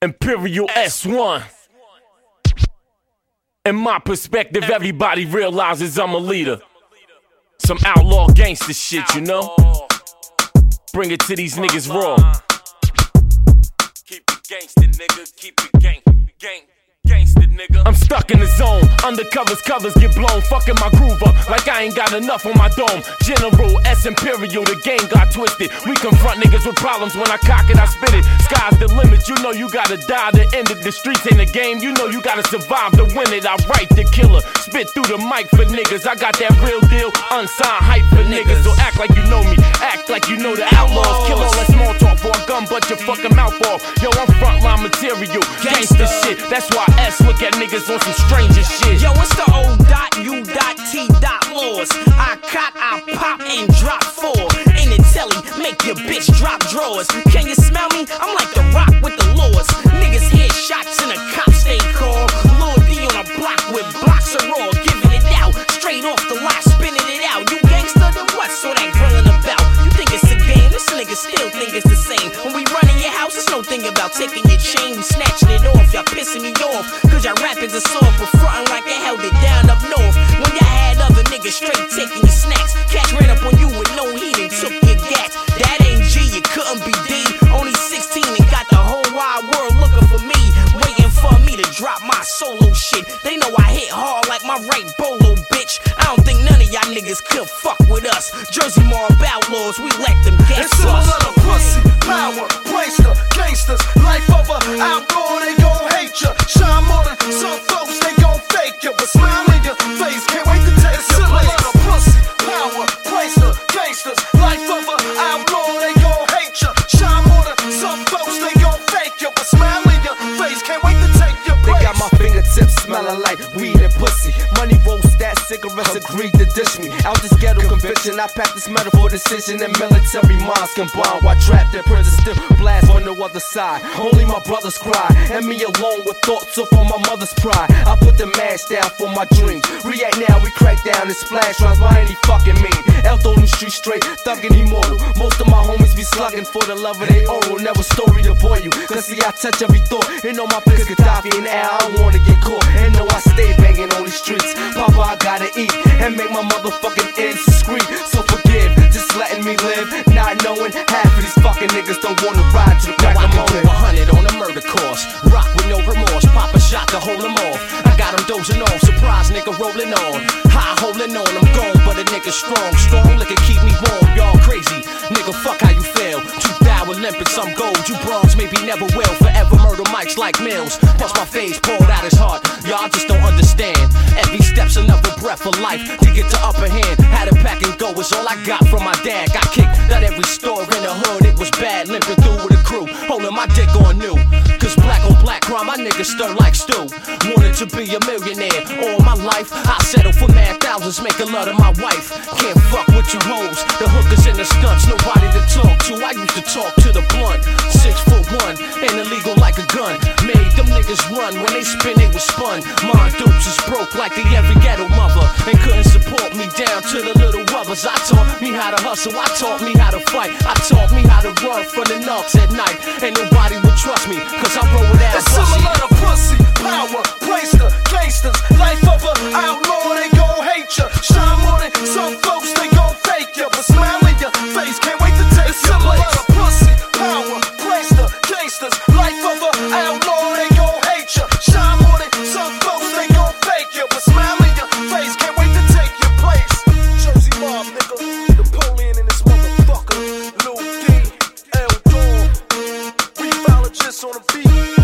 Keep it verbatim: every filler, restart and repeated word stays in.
Imperial S one. In my perspective, everybody realizes I'm a leader. Some outlaw gangster shit, you know? Bring it to these niggas raw. Keep it gangster, nigga. Keep it gang, gang. Gangsta, nigga. I'm stuck in the zone. Undercovers, covers get blown. Fucking my groove up like I ain't got enough on my dome. General S Imperial, the game got twisted. We confront niggas with problems. When I cock it, I spit it. Sky's the limit. You know you gotta die to end it. The streets ain't a game. You know you gotta survive to win it. I write the killer. Spit through the mic for niggas. I got that real deal. Unsigned hype for niggas. So act like you know me. Act like you know the outlaws. Kill all that small talk for a gun, but your fucking mouth off. Yo, I'm frontline material. Gangsta shit. That's why S look at niggas on some stranger shit. Yo, it's the O dot U dot T dot laws. I cock, I pop and drop four. In the telly, make your bitch drop drawers. Can you smell me? I'm like the Rock with the laws. Niggas hear shots and the cops stay call. Lord D on a block with blocks of raw. Giving it out, straight off the lot, spinning it out. You gangster, then what? So that grilling about. You think it's a game? This nigga still think it's the same. When we run in your house, it's no thing about taking your chain. We snatching it off, y'all pissing me off. Cause y'all rappers are soft, but frontin' like they held it down up north. When y'all had other niggas straight taking your snacks. Catch ran up on you with no heat and took your gas. That ain't G, you couldn't be D. Only sixteen and got the whole wide world looking for me. Waiting for me to drop my solo shit. They know I hit hard like my right bolo, bitch. I don't think none of y'all niggas could fuck with us. Jersey Mob outlaws, we let them guess us. It's all of the pussy, power, waster, gangsters. Life over, outlaw, they gon' hate ya. Shine more than some folks, they gon' fake ya. But smile in your face, can't wait to take your place. It's all of the pussy, power, waster, gangsters. Life over, outlaw, they gon' hate ya. Shine more than some folks, they gon' fake ya. But smile in your face, can't wait to take your place. They got my fingertips smelling like weed and pussy. Money rolls, that cigarettes agreed to dish me. Out this ghetto conviction, I pack this metaphor decision and military minds combined. While trapped in prison, still blast on the other side. Only my brothers cry, and me alone with thoughts of on my mother's pride. I put the mask down for my dreams. React now, we crack down and splash rhymes by any fucking mean. Elth on the street straight, thuggin' immortal. Most of my homies be slugging for the love of they oral. Never story to bore you, cause see I touch every thought. And know my place Gaddafi and Al, I don't wanna get caught. And know I stay banging on these streets. Papa, I gotta eat and make my motherfucking ends discreet. So forgive, just letting me live, not knowing half of these fucking niggas don't wanna ride to the crack of morning. a hundred on a murder course. Rock with no remorse, pop a shot to hold them off. I got them dozing off, surprise nigga rolling on. High holding on, I'm gone, but a nigga strong. Strong liquor keep me warm, y'all crazy. Nigga, fuck how you feel. Two thou Olympics, I'm gold, you bronze, maybe never will. Forever murder mics like Mills. Plus my face poured out his heart, y'all just don't understand. Every step's another breath of life to get to upper hand. Had to pack and go, it's all I got from my dad. Got kicked at every store in the hood, it was bad. Limping through with a crew, holding my dick on new. Cause black on black crime, my niggas stir like stew. Wanted to be a millionaire all my life. I settle for mad thousands, make a lot of my wife. Can't fuck with you hoes, the hookers and the stunts. Nobody to talk to, I used to talk to the blunt. Six foot one, and illegal like a gun. Made them niggas run, when they spin they was spun. My dupes is broke like the every ghetto mother, and couldn't support me down to the little rubbers. I taught me how to hustle, I taught me how to fight. I taught me how to run from the knocks at night. And nobody would trust me, cause I roll without it's some lot of pussy, power, waster, gangsters. Life over, outlaw, they gon' hate ya. Shine more than some folks, they gon' fake ya. But smile in your face, can't wait to take your place. It's some lot of pussy, power, waster, gangsters. Life over, outlaw, they gon' hate ya. Shine more than some folks, they gon' fake ya. But smile in your face, can't wait to take your place. Jersey Mob, nigga, Napoleon and this motherfucker, Lil D, L Dawn, refologist on the beat.